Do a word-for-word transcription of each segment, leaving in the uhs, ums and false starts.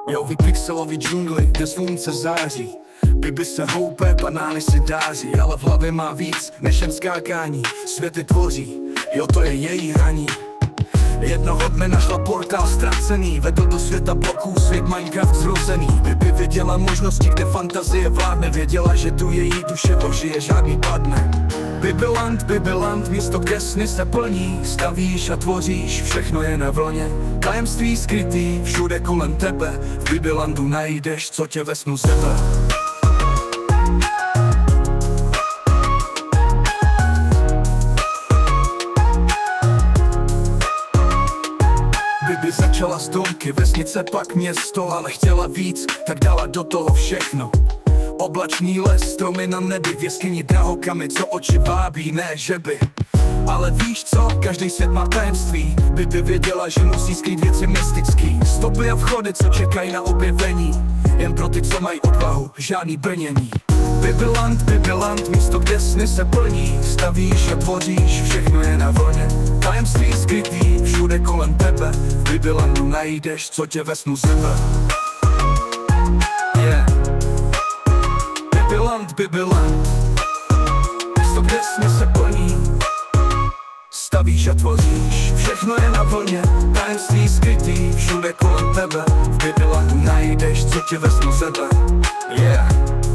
Jo, vy pixelový džungli, kde slunce září. Bibi se houpe, banány si dáří, ale v hlavě má víc než jen skákání. Světy tvoří, jo, to je její hraní. Jednoho dne našla portál ztracený, vedl do světa bloků, svět Minecraft zrozený. Bibi viděla možnosti, kde fantazie vládne, věděla, že tu její duše ožije, žádný padne. Bibiland, Bibiland, místo, kde sny se plní. Stavíš a tvoříš, všechno je na vlně. Tajemství skrytý, všude kolem tebe. V Bibilandu najdeš, co tě ve snu zebe. Bibi začala z domky, vesnice, pak město, ale chtěla víc, tak dala do toho všechno. Oblačný les, stromy na nebi, v jeskyni drahokamy, co oči vábí, ne že by. Ale víš co, každý svět má tajemství. Bibi věděla, že musí skrýt věci mystický. Stopy a vchody, co čekají na objevení. Jen pro ty, co mají odvahu, žádný brnění. Bibiland, Bibiland, místo, kde sny se plní. Stavíš a tvoříš, všechno je na vlně. Tajemství skrytý, všude kolem tebe. V Bibilandu najdeš, co tě ve snu zebe. Yeah. Bibiland, Bibiland, místo, kde sny se plní. Stavíš a tvoříš, všechno je na vlně. Tajemství skrytý, všude kolem tebe. V Bibilandu najdeš, co tě ve snu zebe. Yeah.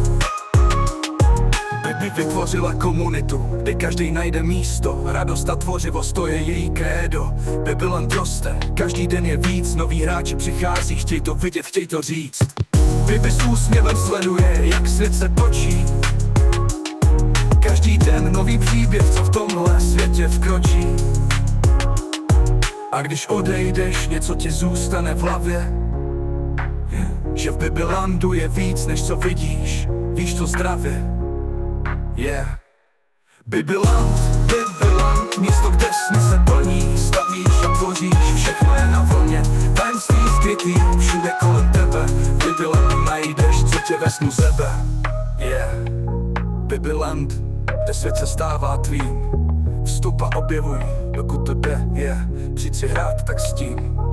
Bibi vytvořila komunitu, kde každý najde místo. Radost a tvořivost, to je její krédo. Bibiland roste, každý den je víc. Noví hráči přichází, chtěj to vidět, chtěj to říct. Bibi s úsměvem sleduje, jak svět se točí. Každý den nový příběh, co v tomhle světě vkročí. A když odejdeš, něco ti zůstane v hlavě. Že v Bibilandu je víc, než co vidíš. Víš to zdravě. Yeah. Bibiland, Bibiland, místo, kde sny se plní. Stavíš a tvoříš, všechno je na vlně. Tajemství skrytý, všude kolem tebe. Bibilandu najdeš, co tě ve snu zebe. Yeah. Bibiland, kde svět se stává tvým. Vstup a objevuj, dokud to jde, je. Přijď si hrát, tak s tím.